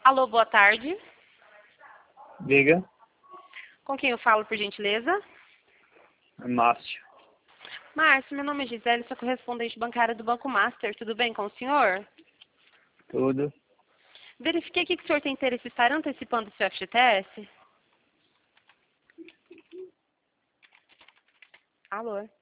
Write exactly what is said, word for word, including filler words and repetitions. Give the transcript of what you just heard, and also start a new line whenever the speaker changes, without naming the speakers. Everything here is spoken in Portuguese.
Alô, boa tarde.
Diga.
Com quem eu falo, por gentileza?
Márcio.
Márcio, meu nome é Gisele, sou correspondente bancária do Banco Master. Tudo bem com o senhor?
Tudo.
Verifiquei aqui que o senhor tem interesse em estar antecipando o seu F G T S. Alô?